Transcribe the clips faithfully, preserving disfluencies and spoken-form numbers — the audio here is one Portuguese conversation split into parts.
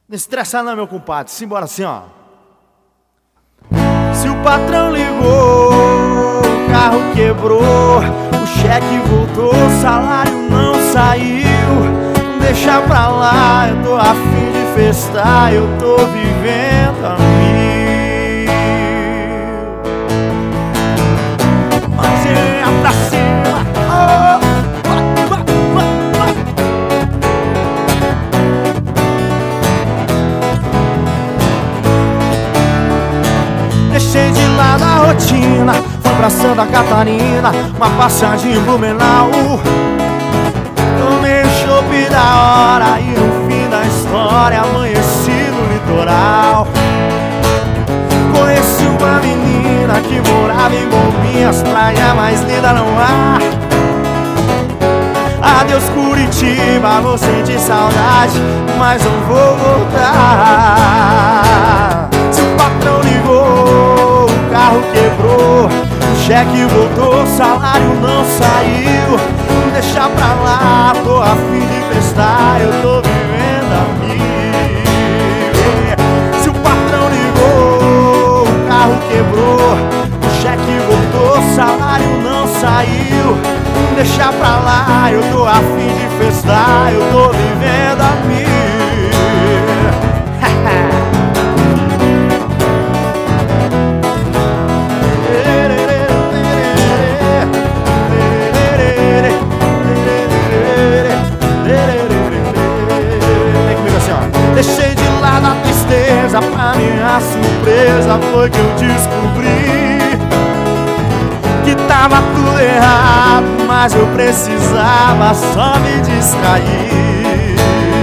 Não estressa não, meu compadre. Simbora assim, ó. Se o patrão ligou, o carro quebrou, o cheque voltou, o salário não saiu, deixa pra lá, eu tô a fim de festar, eu tô vivendo a mil. Mãozinha pra cima, oh, oh, oh, oh. Deixei de lado a rotina, fui pra Santa Catarina, uma passagem em Blumenau. Tomei o chopp da hora e no fim da história amanheci no litoral. Conheci uma menina que morava em Bombinhas, praia mais linda não há. Adeus Curitiba, vou sentir saudade, mas não vou voltar. Se o patrão ligou, o carro quebrou, o cheque voltou, o salário não saiu, deixa pra lá, tô a fim de festar, eu tô vivendo a mil. Se o patrão ligou, o carro quebrou, o cheque voltou, o salário não saiu, deixa pra lá, eu tô a fim de festar, eu tô vivendo a mil. Deixei de lado a tristeza, pra minha surpresa foi que eu descobri que tava tudo errado, mas eu precisava só me distrair.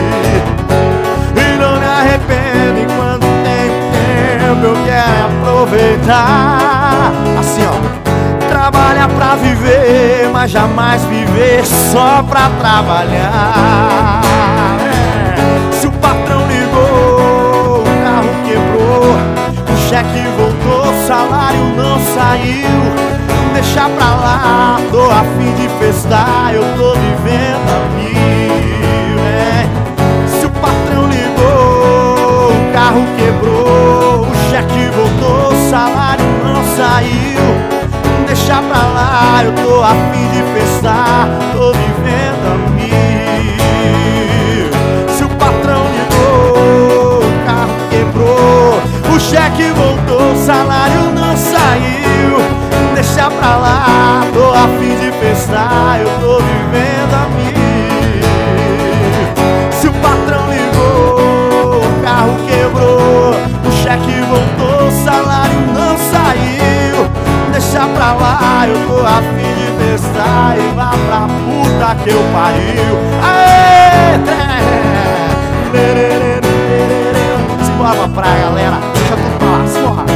E não me arrependo enquanto tenho tempo, eu quero aproveitar. Assim ó, trabalhar pra viver, mas jamais viver só pra trabalhar. Se o patrão ligou, o carro quebrou, o cheque voltou, o salário não saiu, deixa pra lá, tô a fim de festar, eu tô vivendo a mil, né? Se o patrão ligou, o carro quebrou, o cheque voltou, o salário não saiu, deixa pra lá, eu tô a fim de festar, tô vivendo a mil. Se o patrão ligou, o carro quebrou, o cheque voltou, o salário não saiu, deixa pra lá, tô a fim de festar, eu tô vivendo a mil. Se o patrão ligou, o carro quebrou, o cheque voltou, o salário não saiu, deixa pra lá, eu tô a fim de festar e vá pra puta que eu pariu. Aê, trem! Simbora pra praia, galera, deixa tudo pra lá, simbora.